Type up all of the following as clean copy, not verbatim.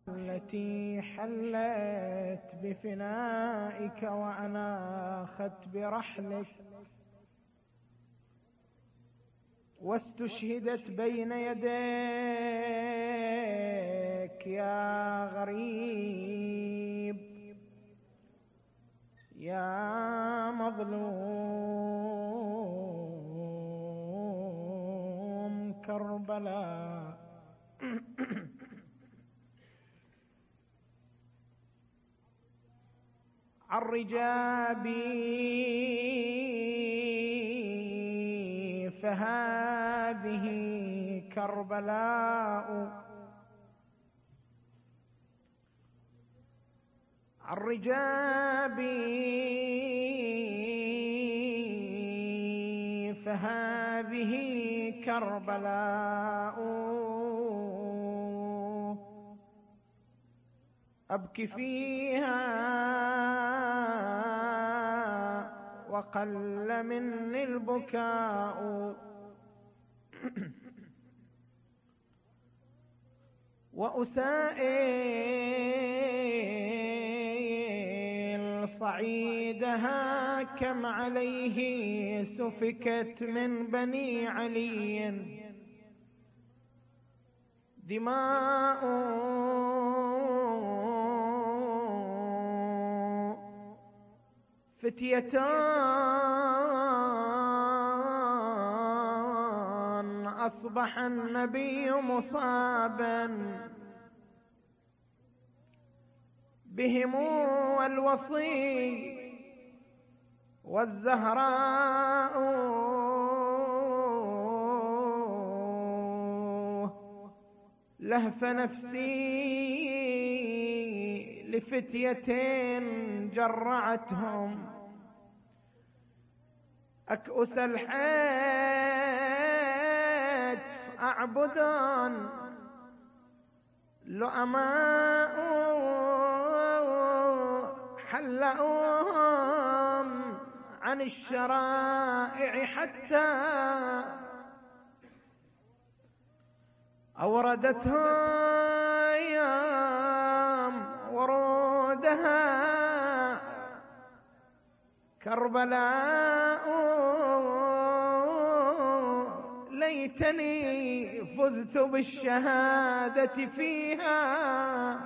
التي حلت بفنائك وأناخت برحلك واستشهدت بين يديك يا غريب يا مظلوم كربلاء. عالرجابي فهذه كربلاء، عالرجابي فهذه كربلاء، أبكي فيها وقل مني البكاء، وأسائل صعيدها كم عليه سفكت من بني علي دماء، فتيتان أصبح النبي مصابا بهم والوصي والزهراء، لهف نفسي لفتيتين جرعتهم أكؤس الحيت أعبدان لؤماء، حلؤهم عن الشرائع حتى أوردتها أيام ورودها كربلاء، ليتني فزت بالشهادة فيها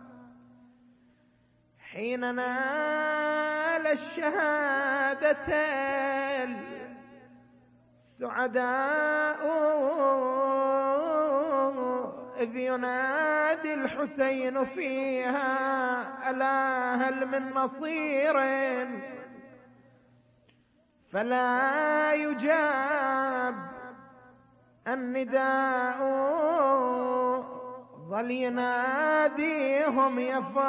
حين نال الشهادة السعداء، إذ ينادي الحسين فيها ألا هل من نصير فلا يجاب النداء، ظل يناديهم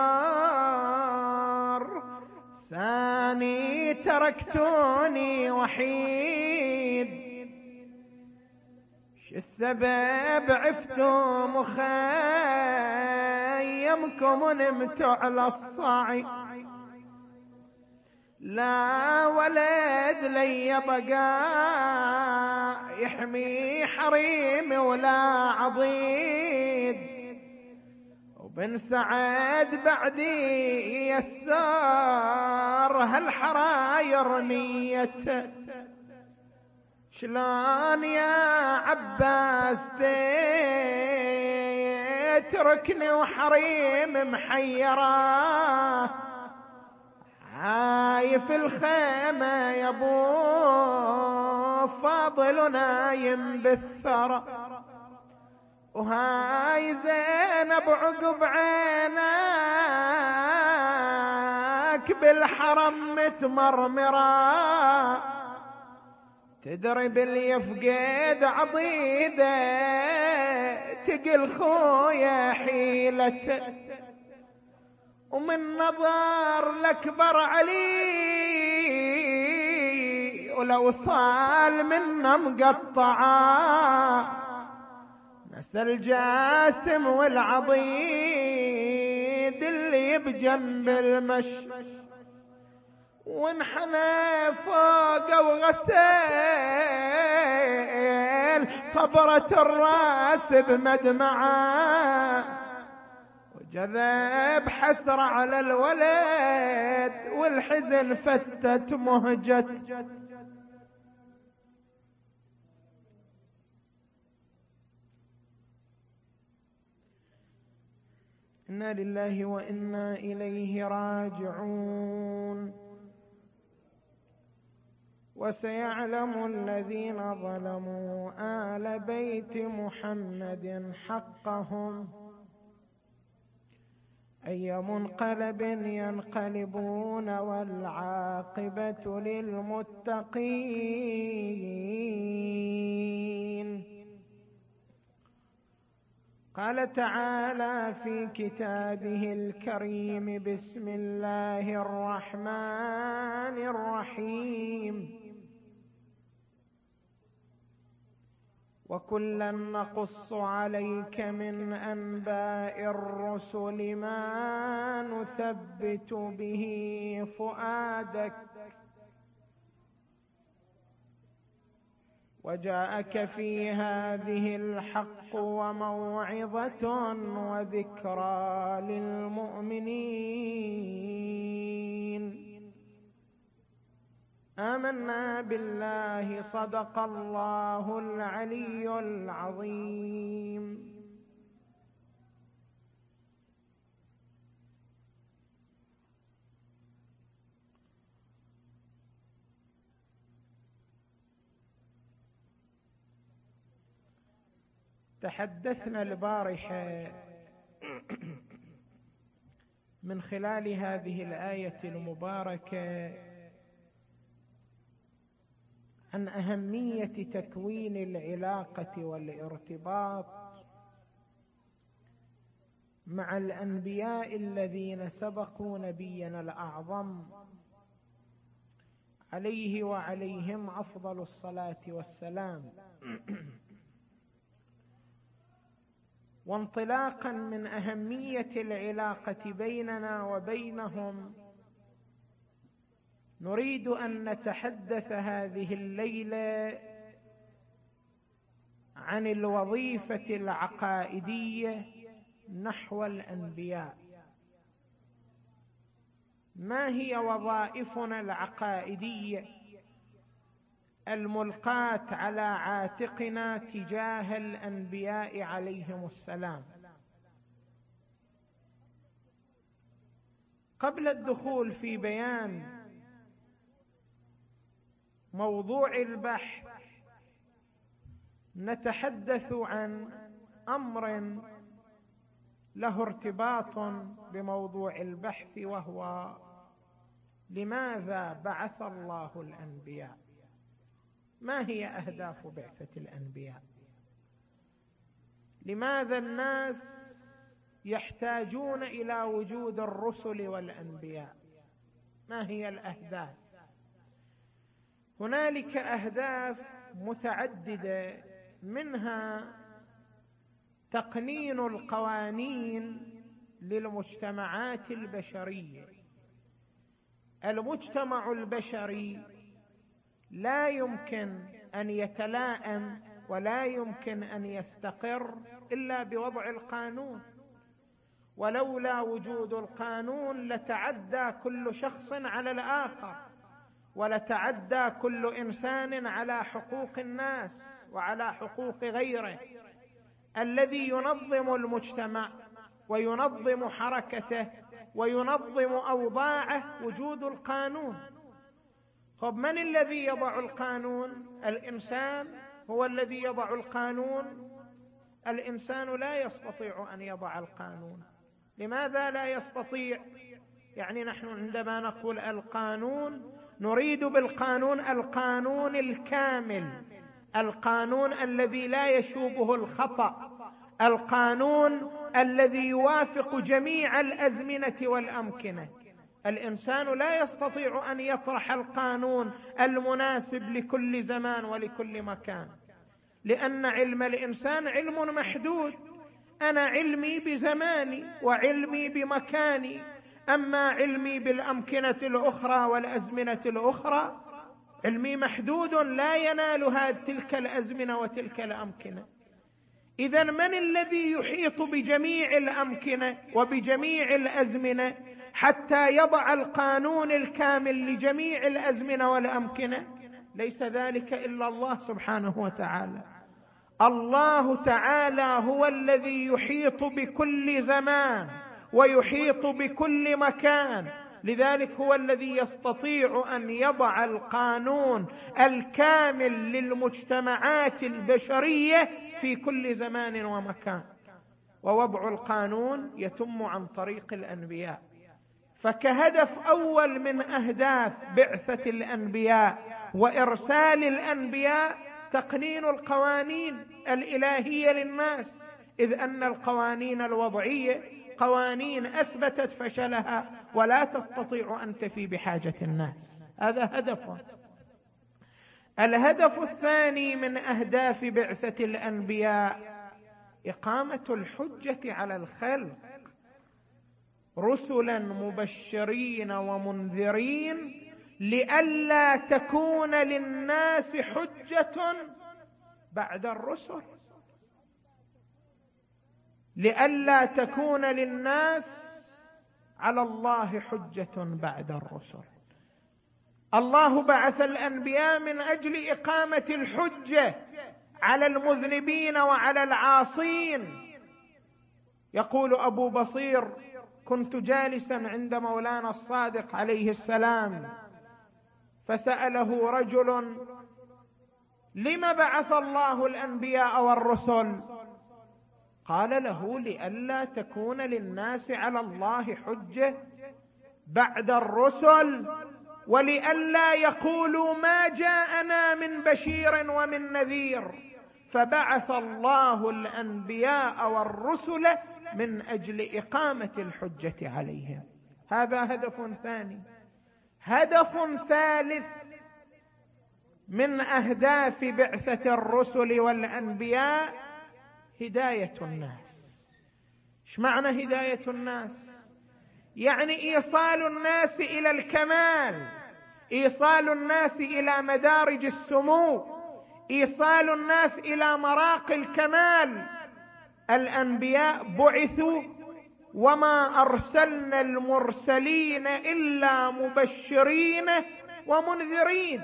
يفار ساني تركتوني وحيد، السبب عفتوا مخيمكم ونمتوا على الصعيد، لا ولد لي بقى يحمي حريمي ولا عضيد، وبن سعد بعدي يسار هالحراير نيته، شلون يا عباس تتركني وحريم محيرة، عايف الخيمة يا ابو فاضل نايم بالثرى، وهاي زينب عقب عينك بالحرم متمرمرة، تدري باللي يفقد عضيده تقل خويا حيلته، ومن نظر الأكبر علي ولو صال منا مقطعا، نسى الجاسم والعضيد اللي بجنب المشي، وانحنى فوق وغسل طبرة الراس بمدمعه، جذب حسرة على الولد والحزن فتت مهجة. إنا لله وإنا إليه راجعون. وسيعلم الذين ظلموا آل بيت محمد حقهم أي منقلب ينقلبون والعاقبة للمتقين. قال تعالى في كتابه الكريم: بسم الله الرحمن الرحيم. وكلا نقص عليك من أنباء الرسل ما نثبت به فؤادك وجاءك في هذه الحق وموعظة وذكرى للمؤمنين. آمنا بالله. صدق الله العلي العظيم. تحدثنا البارحة من خلال هذه الآية المباركة عن أهمية تكوين العلاقة والارتباط مع الأنبياء الذين سبقوا نبينا الأعظم عليه وعليهم أفضل الصلاة والسلام. وانطلاقا من أهمية العلاقة بيننا وبينهم نريد أن نتحدث هذه الليلة عن الوظيفة العقائدية نحو الأنبياء. ما هي وظائفنا العقائدية الملقاة على عاتقنا تجاه الأنبياء عليهم السلام؟ قبل الدخول في بيان موضوع البحث نتحدث عن أمر له ارتباط بموضوع البحث، وهو لماذا بعث الله الأنبياء؟ ما هي أهداف بعثة الأنبياء؟ لماذا الناس يحتاجون إلى وجود الرسل والأنبياء؟ ما هي الأهداف؟ هنالك أهداف متعددة، منها تقنين القوانين للمجتمعات البشرية. المجتمع البشري لا يمكن أن يتلائم ولا يمكن أن يستقر إلا بوضع القانون، ولولا وجود القانون لتعدى كل شخص على الآخر، ولتعدى كل إنسان على حقوق الناس وعلى حقوق غيره. الذي ينظم المجتمع وينظم حركته وينظم أوضاعه وجود القانون. طب من الذي يضع القانون؟ الإنسان هو الذي يضع القانون. الإنسان لا يستطيع أن يضع القانون. لماذا لا يستطيع؟ يعني نحن عندما نقول القانون نريد بالقانون القانون الكامل، القانون الذي لا يشوبه الخطأ، القانون الذي يوافق جميع الأزمنة والأمكنة. الإنسان لا يستطيع أن يطرح القانون المناسب لكل زمان ولكل مكان، لأن علم الإنسان علم محدود. أنا علمي بزماني وعلمي بمكاني، أما علمي بالأمكنة الأخرى والأزمنة الأخرى علمي محدود لا ينال تلك الأزمنة وتلك الأمكنة. إذن من الذي يحيط بجميع الأمكنة وبجميع الأزمنة حتى يضع القانون الكامل لجميع الأزمنة والأمكنة؟ ليس ذلك إلا الله سبحانه وتعالى. الله تعالى هو الذي يحيط بكل زمان ويحيط بكل مكان، لذلك هو الذي يستطيع أن يضع القانون الكامل للمجتمعات البشرية في كل زمان ومكان. ووضع القانون يتم عن طريق الأنبياء. فكهدف أول من أهداف بعثة الأنبياء وإرسال الأنبياء تقنين القوانين الإلهية للناس، إذ أن القوانين الوضعية قوانين أثبتت فشلها ولا تستطيع أن تفي بحاجة الناس. هذا هدفه. الهدف الثاني من أهداف بعثة الأنبياء إقامة الحجة على الخلق، رسلا مبشرين ومنذرين لئلا تكون للناس حجة بعد الرسل، لئلا تكون للناس على الله حجة بعد الرسل. الله بعث الأنبياء من أجل إقامة الحجة على المذنبين وعلى العاصين. يقول أبو بصير: كنت جالسا عند مولانا الصادق عليه السلام، فسأله رجل: لم بعث الله الأنبياء والرسل؟ قال له: لئلا تكون للناس على الله حجة بعد الرسل، ولئلا يقولوا ما جاءنا من بشير ومن نذير، فبعث الله الأنبياء والرسل من أجل إقامة الحجة عليهم. هذا هدف ثاني. هدف ثالث من أهداف بعثة الرسل والأنبياء هداية الناس. ايش معنى هداية الناس؟ يعني إيصال الناس إلى الكمال، إيصال الناس إلى مدارج السمو، إيصال الناس إلى مراقي الكمال. الأنبياء بعثوا وما أرسلنا المرسلين إلا مبشرين ومنذرين.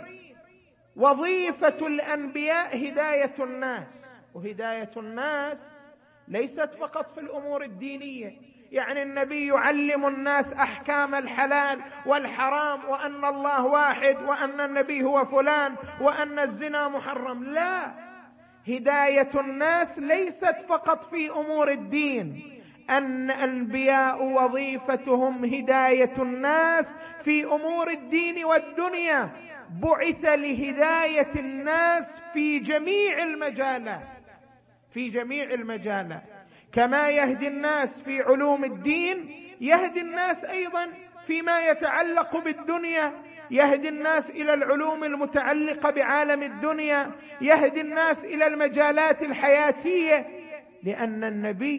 وظيفة الأنبياء هداية الناس، وهداية الناس ليست فقط في الأمور الدينية. يعني النبي يعلم الناس أحكام الحلال والحرام، وأن الله واحد، وأن النبي هو فلان، وأن الزنا محرم. لا، هداية الناس ليست فقط في أمور الدين. أن الأنبياء وظيفتهم هداية الناس في أمور الدين والدنيا. بعث لهداية الناس في جميع المجالات، في جميع المجالات. كما يهدي الناس في علوم الدين، يهدي الناس أيضا فيما يتعلق بالدنيا، يهدي الناس إلى العلوم المتعلقة بعالم الدنيا، يهدي الناس إلى المجالات الحياتية. لأن النبي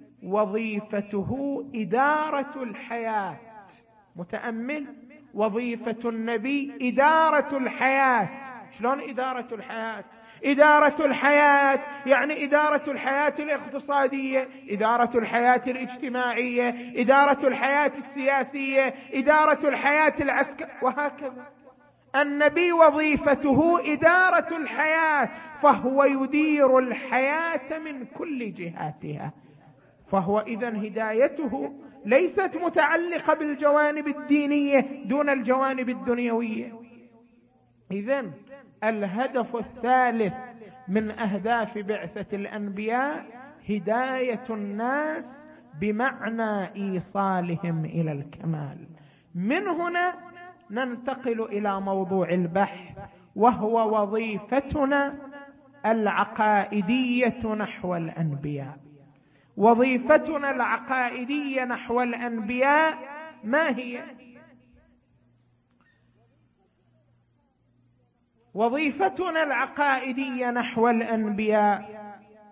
وظيفته إدارة الحياة. متأمل، وظيفة النبي إدارة الحياة. شلون إدارة الحياة؟ إدارة الحياة يعني إدارة الحياة الاقتصادية، إدارة الحياة الاجتماعية، إدارة الحياة السياسية، إدارة الحياة العسكرية، وهكذا. النبي وظيفته إدارة الحياة، فهو يدير الحياة من كل جهاتها. فهو إذن هدايته ليست متعلقة بالجوانب الدينية دون الجوانب الدنيوية. إذن الهدف الثالث من أهداف بعثة الأنبياء هداية الناس بمعنى إيصالهم إلى الكمال. من هنا ننتقل إلى موضوع البحث، وهو وظيفتنا العقائدية نحو الأنبياء. وظيفتنا العقائدية نحو الأنبياء ما هي؟ وظيفتنا العقائدية نحو الأنبياء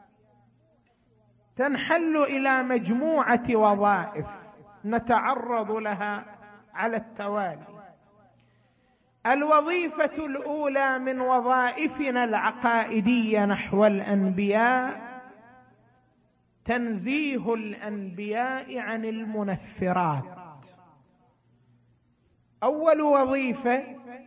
تنحل إلى مجموعة وظائف نتعرض لها على التوالي. الوظيفة الأولى من وظائفنا العقائدية نحو الأنبياء تنزيه الأنبياء عن المنفرات. أول وظيفة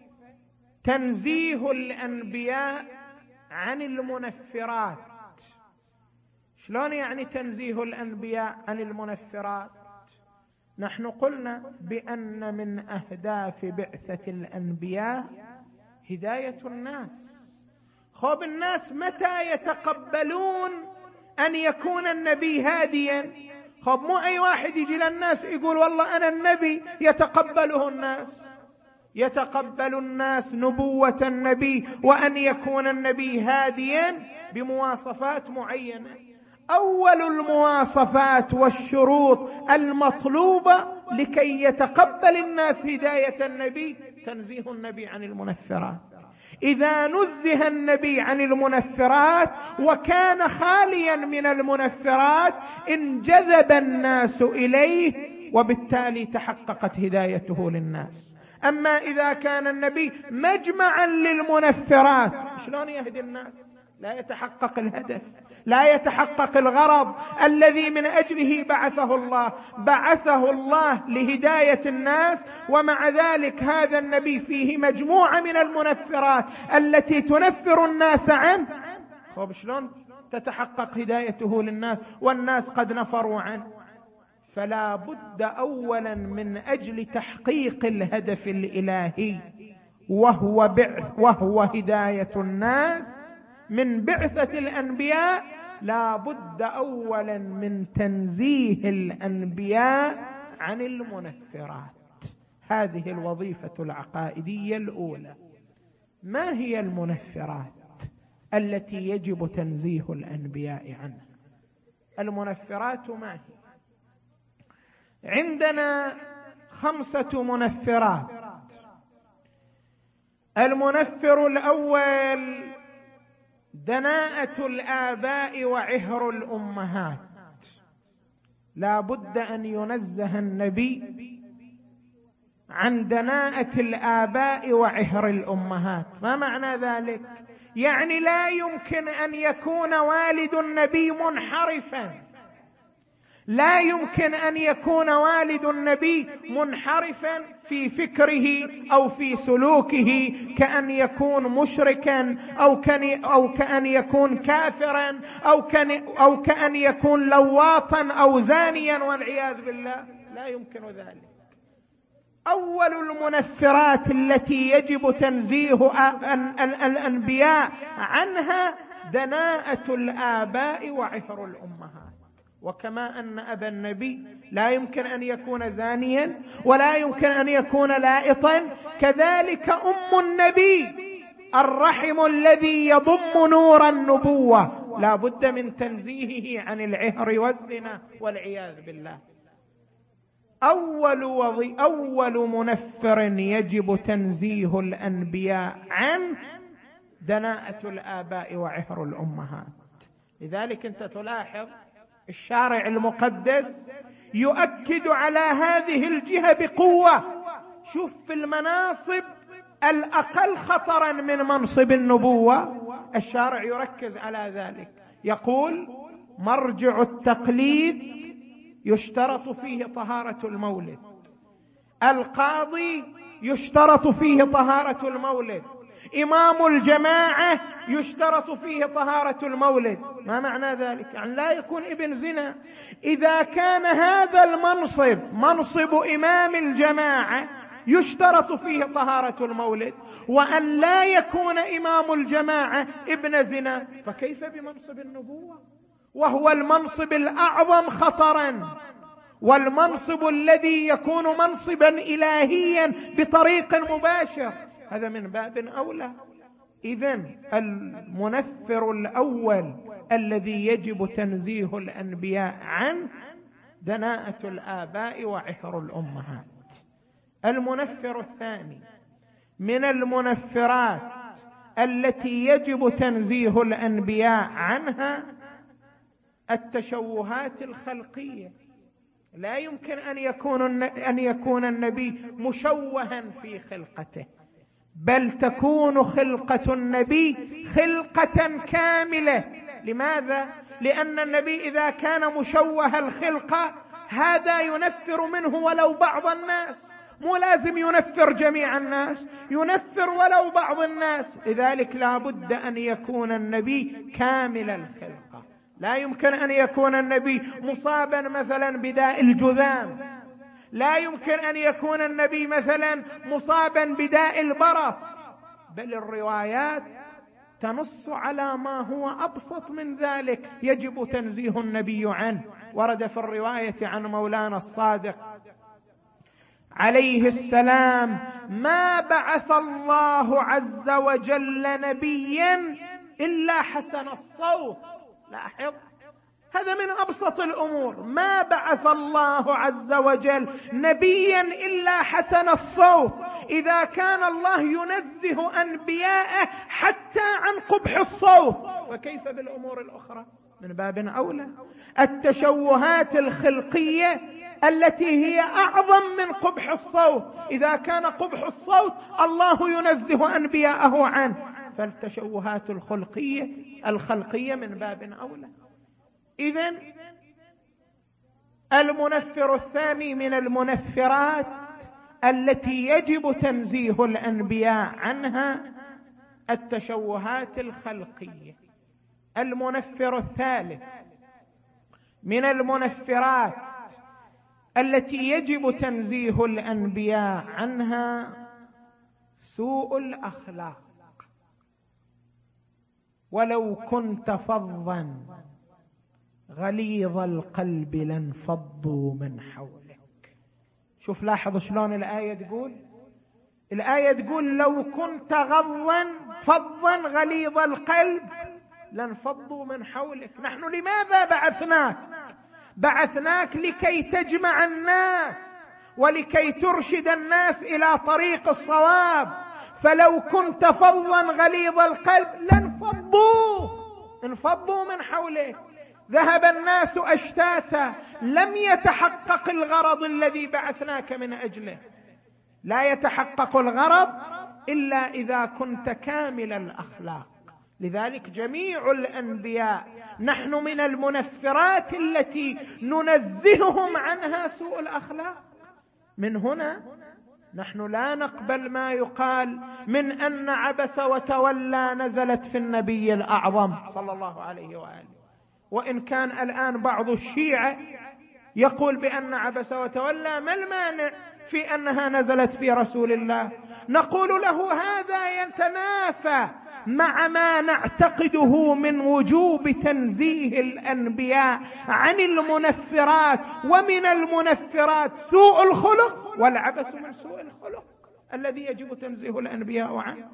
تنزيه الأنبياء عن المنفرات. شلون يعني تنزيه الأنبياء عن المنفرات؟ نحن قلنا بأن من أهداف بعثة الأنبياء هداية الناس. خب الناس متى يتقبلون أن يكون النبي هاديا؟ خب مو أي واحد يجي للناس يقول والله أنا النبي يتقبله الناس. يتقبل الناس نبوة النبي وأن يكون النبي هاديا بمواصفات معينة. أول المواصفات والشروط المطلوبة لكي يتقبل الناس هداية النبي تنزيه النبي عن المنفرات. إذا نزه النبي عن المنفرات وكان خاليا من المنفرات انجذب الناس إليه وبالتالي تحققت هدايته للناس. أما إذا كان النبي مجمعا للمنفرات شلون يهدي الناس؟ لا يتحقق الهدف، لا يتحقق الغرض الذي من أجله بعثه الله. بعثه الله لهداية الناس، ومع ذلك هذا النبي فيه مجموعة من المنفرات التي تنفر الناس عنه. طيب شلون تتحقق هدايته للناس والناس قد نفروا عنه؟ فلا بد أولا من أجل تحقيق الهدف الإلهي وهو هداية الناس من بعثة الأنبياء، لا بد أولا من تنزيه الأنبياء عن المنفرات. هذه الوظيفة العقائدية الأولى. ما هي المنفرات التي يجب تنزيه الأنبياء عنها؟ المنفرات ما هي؟ عندنا 5 منفرات. المنفر الأول دناءة الآباء وعهر الأمهات. لا بد أن ينزه النبي عن دناءة الآباء وعهر الأمهات. ما معنى ذلك؟ يعني لا يمكن أن يكون والد النبي منحرفا، لا يمكن أن يكون والد النبي منحرفا في فكره أو في سلوكه، كأن يكون مشركا أو كأن يكون كافرا أو كأن يكون لواطا أو زانيا والعياذ بالله. لا يمكن ذلك. أول المنفرات التي يجب تنزيه الأنبياء عنها دناءة الآباء وعهر الأمهات. وكما أن أبا النبي لا يمكن أن يكون زانيا ولا يمكن أن يكون لائطا، كذلك أم النبي الرحم الذي يضم نور النبوة لا بد من تنزيهه عن العهر والزنا والعياذ بالله. أول منفر يجب تنزيه الأنبياء عنه دناءة الآباء وعهر الأمهات. لذلك أنت تلاحظ الشارع المقدس يؤكد على هذه الجهة بقوة. شوف في المناصب الأقل خطرا من منصب النبوة الشارع يركز على ذلك. يقول مرجع التقليد يشترط فيه طهارة المولد، القاضي يشترط فيه طهارة المولد، إمام الجماعة يشترط فيه طهارة المولد. ما معنى ذلك؟ يعني لا يكون ابن زنا. إذا كان هذا المنصب منصب إمام الجماعة يشترط فيه طهارة المولد، وأن لا يكون إمام الجماعة ابن زنا، فكيف بمنصب النبوة وهو المنصب الأعظم خطرا والمنصب الذي يكون منصبا إلهيا بطريق مباشر؟ هذا من باب أولى. إذن المنفر الأول الذي يجب تنزيه الأنبياء عنه دناءة الآباء وعهر الأمهات. المنفر الثاني من المنفرات التي يجب تنزيه الأنبياء عنها التشوهات الخلقية. لا يمكن أن يكون النبي مشوها في خلقته، بل تكون خلقة النبي خلقة كاملة. لماذا؟ لأن النبي إذا كان مشوه الخلقة هذا ينفر منه ولو بعض الناس، مو لازم ينفر جميع الناس، ينفر ولو بعض الناس. لذلك لا بد أن يكون النبي كامل الخلقة، لا يمكن أن يكون النبي مصابا مثلا بداء الجذام، لا يمكن أن يكون النبي مثلا مصابا بداء البرص، بل الروايات تنص على ما هو أبسط من ذلك يجب تنزيه النبي عنه. ورد في الرواية عن مولانا الصادق عليه السلام: ما بعث الله عز وجل نبيا إلا حسن الصوت. لاحظ، هذا من أبسط الأمور، ما بعث الله عز وجل نبيا إلا حسن الصوت. إذا كان الله ينزه أنبياءه حتى عن قبح الصوت، فكيف بالأمور الأخرى؟ من باب أولى. التشوهات الخلقية التي هي أعظم من قبح الصوت، إذا كان قبح الصوت الله ينزه أنبياءه عنه، فالتشوهات الخلقية من باب أولى. إذن المنفر الثاني من المنفرات التي يجب تنزيه الأنبياء عنها التشوهات الخلقية. المنفر الثالث من المنفرات التي يجب تنزيه الأنبياء عنها سوء الأخلاق. ولو كنت فظا غليظ القلب لانفضوا من حولك. شوف، لاحظ شلون الآية تقول، الآية تقول لو كنت فظا غليظ القلب لانفضوا من حولك. نحن لماذا بعثناك لكي تجمع الناس ولكي ترشد الناس إلى طريق الصواب. فلو كنت فظا غليظ القلب انفضوا من حولك، ذهب الناس أشتاتا، لم يتحقق الغرض الذي بعثناك من أجله. لا يتحقق الغرض إلا إذا كنت كامل الأخلاق. لذلك جميع الأنبياء نحن من المنفرات التي ننزههم عنها سوء الأخلاق. من هنا نحن لا نقبل ما يقال من أن عبس وتولى نزلت في النبي الأعظم صلى الله عليه وآله. وإن كان الآن بعض الشيعة يقول بأن عبس وتولى، ما المانع في أنها نزلت في رسول الله؟ نقول له هذا يتنافى مع ما نعتقده من وجوب تنزيه الأنبياء عن المنفرات، ومن المنفرات سوء الخلق، والعبس من سوء الخلق الذي يجب تنزيه الأنبياء عنه.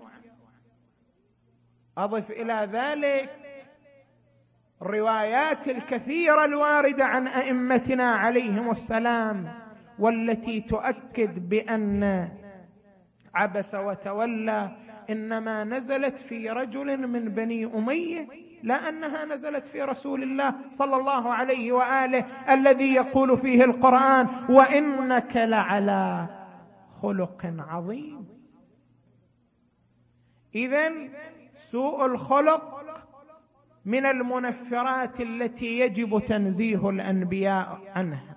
أضف إلى ذلك الروايات الكثيرة الواردة عن أئمتنا عليهم السلام، والتي تؤكد بأن عبس وتولى إنما نزلت في رجل من بني أمية، لا أنها نزلت في رسول الله صلى الله عليه وآله الذي يقول فيه القرآن: وإنك لعلى خلق عظيم. إذن سوء الخلق من المنفرات التي يجب تنزيه الأنبياء عنها.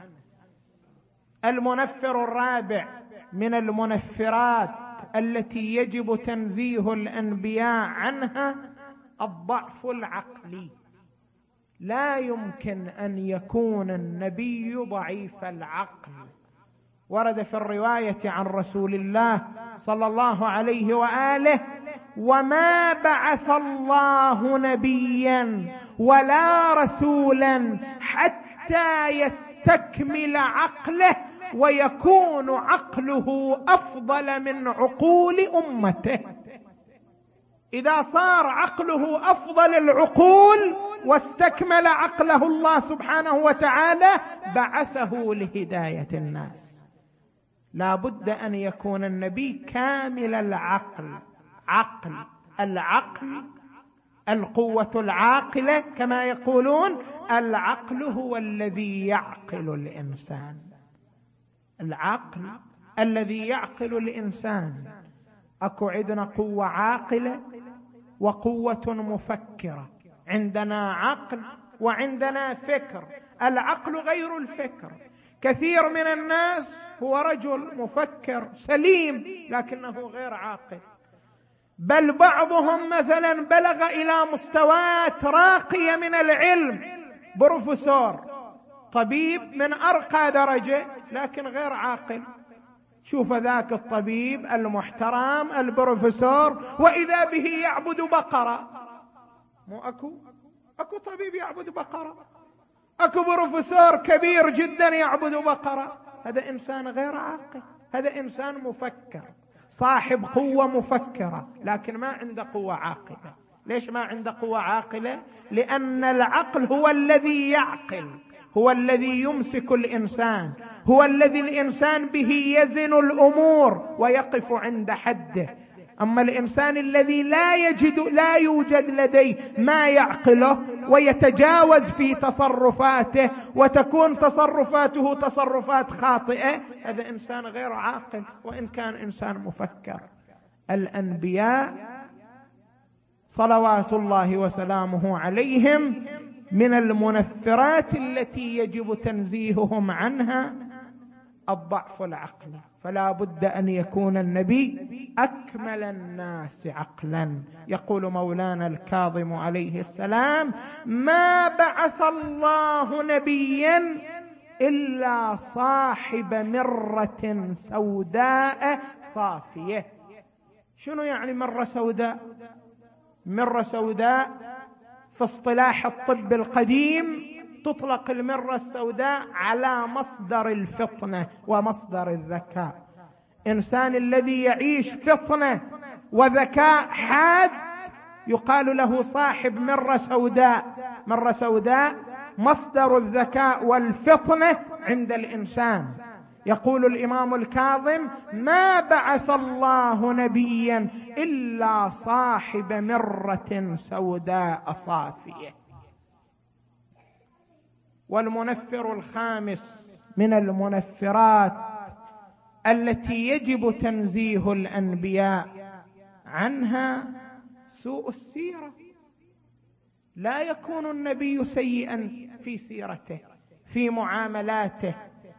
المنفر الرابع من المنفرات التي يجب تنزيه الأنبياء عنها الضعف العقلي. لا يمكن أن يكون النبي ضعيف العقل. ورد في الرواية عن رسول الله صلى الله عليه وآله: وما بعث الله نبيا ولا رسولا حتى يستكمل عقله ويكون عقله أفضل من عقول أمته. إذا صار عقله أفضل العقول واستكمل عقله الله سبحانه وتعالى بعثه لهداية الناس. لا بد أن يكون النبي كامل العقل. العقل القوة العاقلة كما يقولون، العقل هو الذي يعقل الإنسان. العقل الذي يعقل الإنسان. أكو عندنا قوة عاقلة وقوة مفكرة. عندنا عقل وعندنا فكر. العقل غير الفكر. كثير من الناس هو رجل مفكر سليم لكنه غير عاقل، بل بعضهم مثلا بلغ إلى مستويات راقية من العلم، بروفيسور، طبيب من أرقى درجة، لكن غير عاقل. شوف ذاك الطبيب المحترم البروفيسور وإذا به يعبد بقرة. مو أكو طبيب يعبد بقرة، أكو بروفيسور كبير جدا يعبد بقرة. هذا إنسان غير عاقل، هذا إنسان مفكر صاحب قوة مفكرة لكن ما عنده قوة عاقلة. ليش ما عنده قوة عاقلة؟ لأن العقل هو الذي يعقل، هو الذي يمسك الإنسان، هو الذي الإنسان به يزن الأمور ويقف عند حده. أما الإنسان الذي لا يوجد لديه ما يعقله ويتجاوز في تصرفاته وتكون تصرفاته تصرفات خاطئة، هذا إنسان غير عاقل وإن كان إنسان مفكر. الأنبياء صلوات الله وسلامه عليهم من المنفرات التي يجب تنزيههم عنها الضعف العقلي، فلا بد أن يكون النبي أكمل الناس عقلا. يقول مولانا الكاظم عليه السلام: ما بعث الله نبيا إلا صاحب مرة سوداء صافية. شنو يعني مرة سوداء؟ مرة سوداء في اصطلاح الطب القديم تطلق المرة السوداء على مصدر الفطنة ومصدر الذكاء. إنسان الذي يعيش فطنة وذكاء حاد يقال له صاحب مرة سوداء. مرة سوداء مصدر الذكاء والفطنة عند الإنسان. يقول الإمام الكاظم: ما بعث الله نبيا إلا صاحب مرة سوداء صافية. والمنفر الخامس من المنفرات التي يجب تنزيه الأنبياء عنها سوء السيرة. لا يكون النبي سيئا في سيرته، في معاملاته،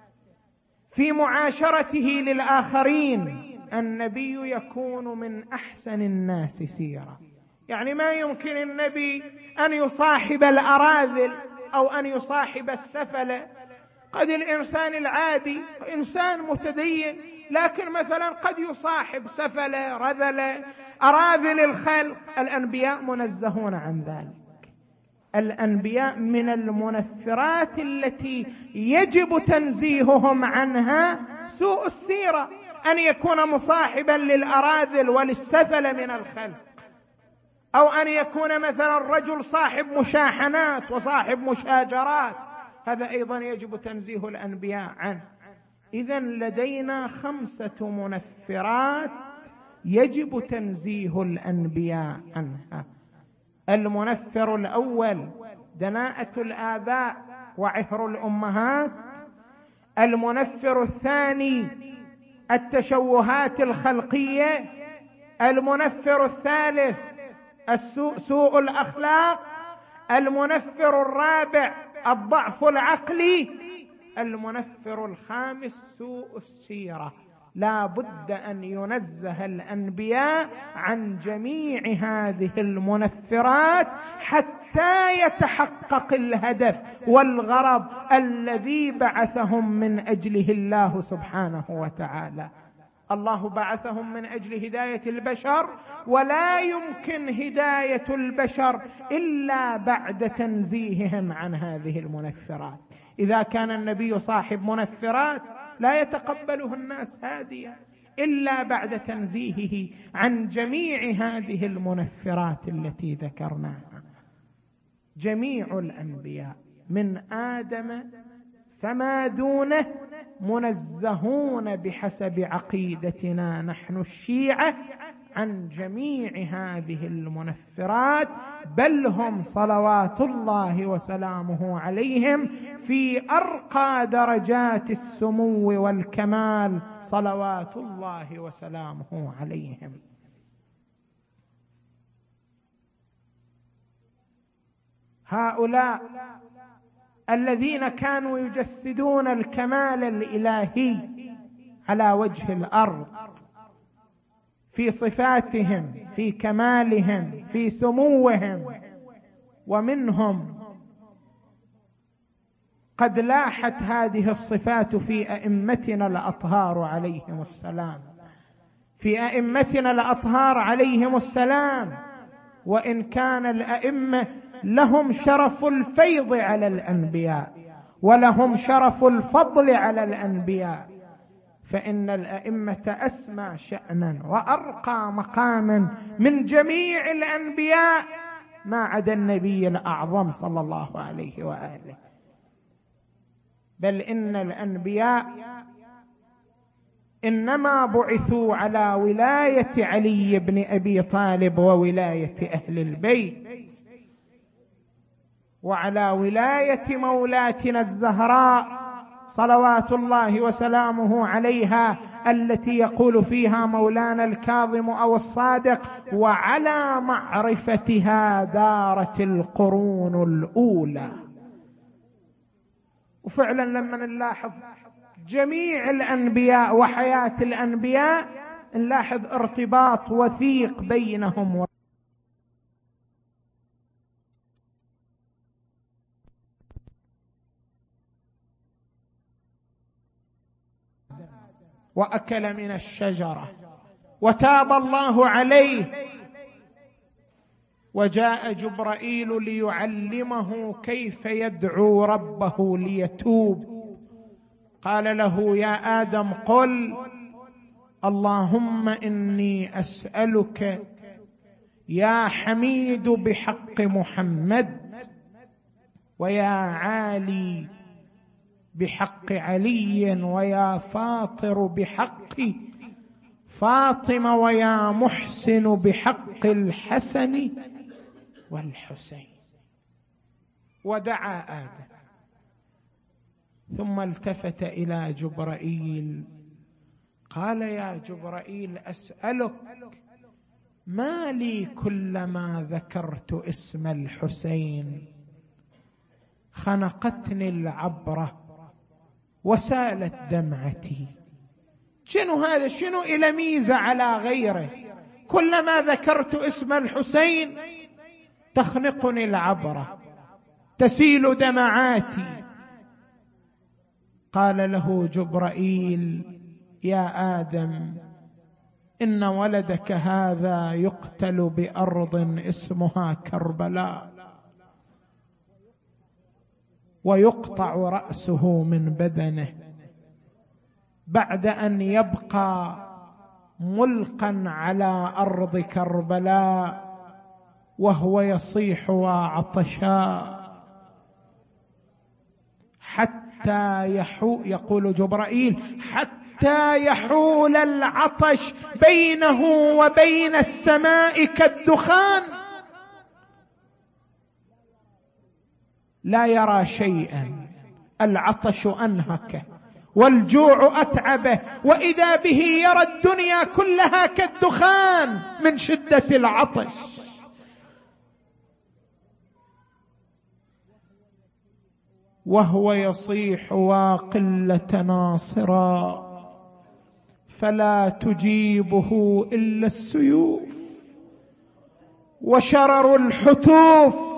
في معاشرته للآخرين. النبي يكون من أحسن الناس سيرة. يعني ما يمكن النبي أن يصاحب الأراذل أو أن يصاحب السفلة. قد الإنسان العادي إنسان متدين لكن مثلا قد يصاحب سفلة، رذلة، أراذل الخلق. الأنبياء منزهون عن ذلك. الأنبياء من المنفرات التي يجب تنزيههم عنها سوء السيرة، أن يكون مصاحبا للأراذل وللسفلة من الخلق، أو أن يكون مثلا رجل صاحب مشاحنات وصاحب مشاجرات. هذا أيضا يجب تنزيه الأنبياء عنه. إذن لدينا 5 منفرات يجب تنزيه الأنبياء عنها. المنفر الأول دناءة الآباء وعهر الأمهات. المنفر الثاني التشوهات الخلقية. المنفر الثالث سوء الأخلاق. المنفر الرابع الضعف العقلي. المنفر الخامس سوء السيرة. لا بد أن ينزه الأنبياء عن جميع هذه المنفرات حتى يتحقق الهدف والغرض الذي بعثهم من أجله الله سبحانه وتعالى. الله بعثهم من أجل هداية البشر، ولا يمكن هداية البشر إلا بعد تنزيههم عن هذه المنفرات. إذا كان النبي صاحب منفرات لا يتقبله الناس هادية إلا بعد تنزيهه عن جميع هذه المنفرات التي ذكرناها. جميع الأنبياء من آدم فما دونه منزهون بحسب عقيدتنا نحن الشيعة عن جميع هذه المنفرات، بل هم صلوات الله وسلامه عليهم في أرقى درجات السمو والكمال صلوات الله وسلامه عليهم. هؤلاء الذين كانوا يجسدون الكمال الإلهي على وجه الأرض في صفاتهم، في كمالهم، في سموهم، ومنهم قد لاحت هذه الصفات في أئمتنا الأطهار عليهم السلام، في أئمتنا الأطهار عليهم السلام. وإن كان الأئمة لهم شرف الفيض على الأنبياء ولهم شرف الفضل على الأنبياء، فإن الأئمة أسمى شأنا وأرقى مقاما من جميع الأنبياء ما عدا النبي الأعظم صلى الله عليه وآله. بل إن الأنبياء إنما بعثوا على ولاية علي بن أبي طالب وولاية أهل البيت، وعلى ولاية مولاتنا الزهراء صلوات الله وسلامه عليها، التي يقول فيها مولانا الكاظم أو الصادق: وعلى معرفتها دارت القرون الأولى. وفعلا لما نلاحظ جميع الأنبياء وحياة الأنبياء نلاحظ ارتباط وثيق بينهم. وأكل من الشجرة وتاب الله عليه، وجاء جبرائيل ليعلمه كيف يدعو ربه ليتوب. قال له: يا آدم قل اللهم إني أسألك يا حميد بحق محمد، ويا عالي بحق علي، ويا فاطر بحق فاطمة، ويا محسن بحق الحسن والحسين. ودعا آدم، ثم التفت إلى جبرائيل قال: يا جبرائيل أسألك ما لي كلما ذكرت اسم الحسين خنقتني العبرة وسالت دمعتي. شنو هذا؟ شنو إلى ميزة على غيره؟ كلما ذكرت اسم الحسين تخنقني العبرة تسيل دمعاتي. قال له جبرائيل: يا آدم إن ولدك هذا يقتل بأرض اسمها كربلاء، ويقطع رأسه من بدنه بعد أن يبقى ملقا على أرض كربلاء وهو يصيح وعطشا حتى يقول جبرائيل: حتى يحول العطش بينه وبين السماء كالدخان، لا يرى شيئا، العطش أنهكه والجوع أتعبه، وإذا به يرى الدنيا كلها كالدخان من شدة العطش. وهو يصيح: وقلة ناصرا، فلا تجيبه إلا السيوف وشرر الحتوف.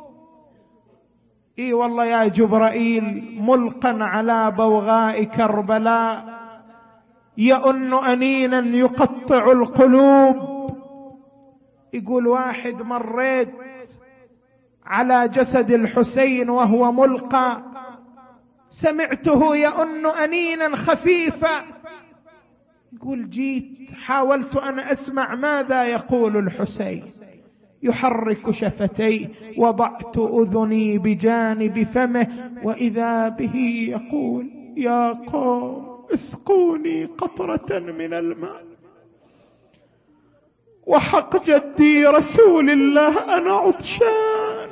اي والله يا جبرائيل، ملقا على بوغاء كربلاء يؤن أنينا يقطع القلوب. يقول واحد: مريت على جسد الحسين وهو ملقى، سمعته يؤن أنينا خفيفا. يقول: جيت حاولت أن أسمع ماذا يقول الحسين، يحرك شفتيه، وضعت أذني بجانب فمه، وإذا به يقول: يا قوم اسقوني قطرة من الماء، وحق جدي رسول الله أنا عطشان،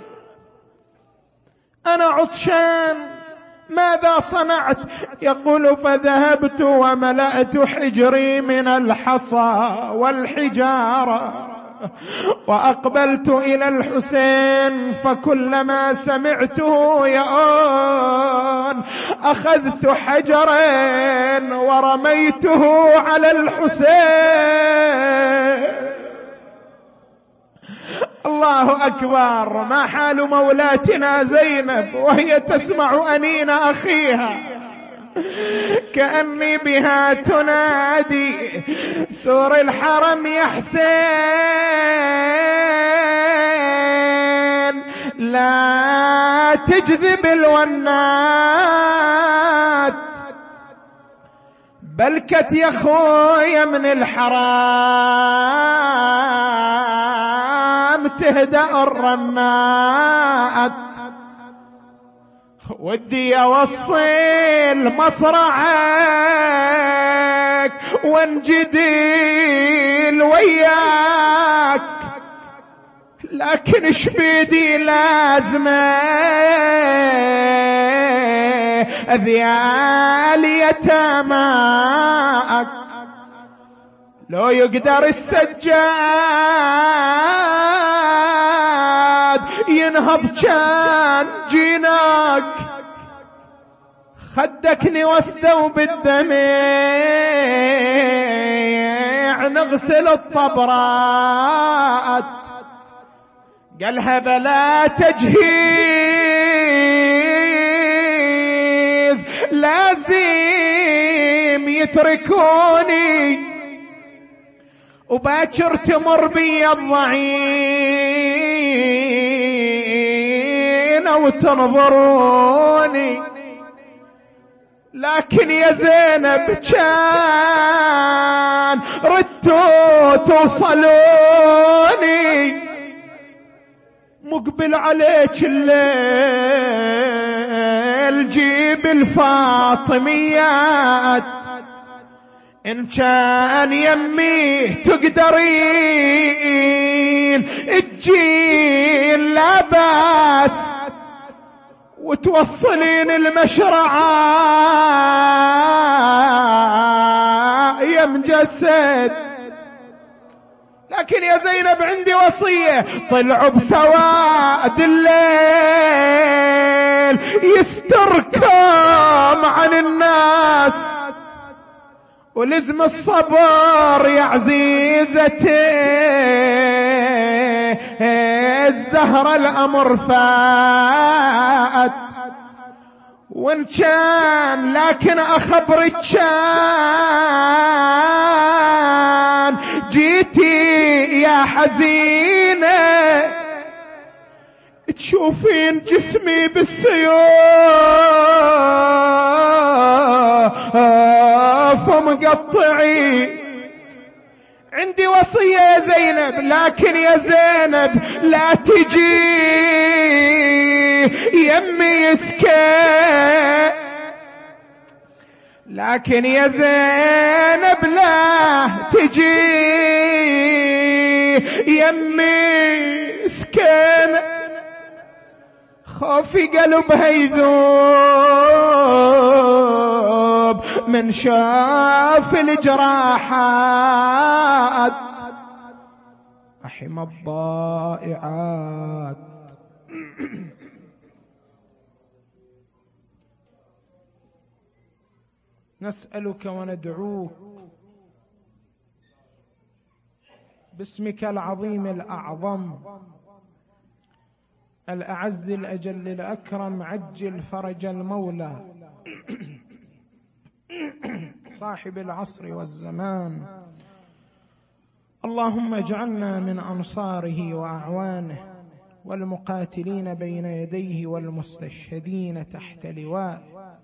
أنا عطشان، ماذا صنعت؟ يقول: فذهبت وملأت حجري من الحصى والحجارة وأقبلت إلى الحسين فكلما سمعته يؤون أخذت حجرا ورميته على الحسين. الله أكبر. ما حال مولاتنا زينب وهي تسمع أنين أخيها؟ كأني بها تنادي سور الحرم يا حسين لا تجذب الونات، بلكت يا خويا من الحرام تهدأ الرنات. ودي اوصل مصرعك وانجدل وياك، لكن ايش بيدي لازمه اذيال يتاماك. لو يقدر السجاد ينهض كان جيناك، خدكني واسدوا بالدمع نغسل الطبرات. قالها بلا تجهيز لازم يتركوني، وباكر تمر بي الضعين وتنظروني. لكن يا زينب كان ردتوا توصلوني، مقبل عليك الليل جيب الفاطميات. إن كان يمي تقدرين تجين لا باس وتوصلين المشرعة يا مجسد. لكن يا زينب عندي وصية، طلعوا بسواد الليل يستركم عن الناس، ولزم الصبر يا عزيزتي الزهرة الأمر فات. وإن كان لكن أخبرك كان جيتي يا حزينة تشوفين جسمي بالسيوف مقطعي. عندي وصية يا زينب، لكن يا زينب لا تجي يمي يسكى، لكن يا زينب لا تجي يمي سكن. خوفي قلبها يذوب من شاف الجراحات. أحم الضائعات. نسألك وندعوك باسمك العظيم الأعظم الأعز الأجل الأكرم، عجل فرج المولى صاحب العصر والزمان. اللهم اجعلنا من أنصاره وأعوانه والمقاتلين بين يديه والمستشهدين تحت لوائه.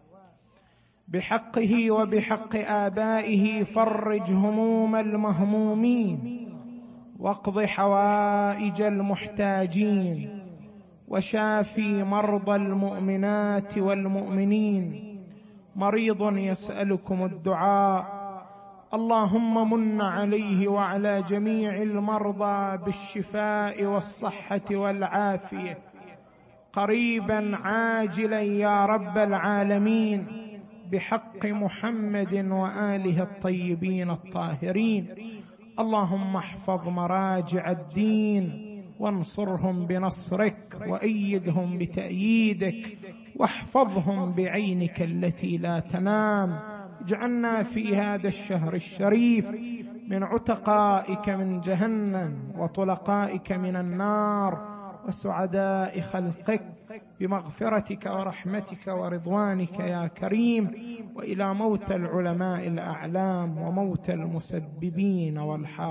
بحقه وبحق آبائه فرج هموم المهمومين، واقض حوائج المحتاجين، وشافي مرضى المؤمنات والمؤمنين. مريض يسألكم الدعاء، اللهم من عليه وعلى جميع المرضى بالشفاء والصحة والعافية قريبا عاجلا يا رب العالمين، بحق محمد وآله الطيبين الطاهرين. اللهم احفظ مراجع الدين وانصرهم بنصرك وأيدهم بتأييدك واحفظهم بعينك التي لا تنام. اجعلنا في هذا الشهر الشريف من عتقائك من جهنم وطلقائك من النار وسعداء خلقك بمغفرتك ورحمتك ورضوانك يا كريم. وإلى موت العلماء الأعلام وموت المسببين والحاضرين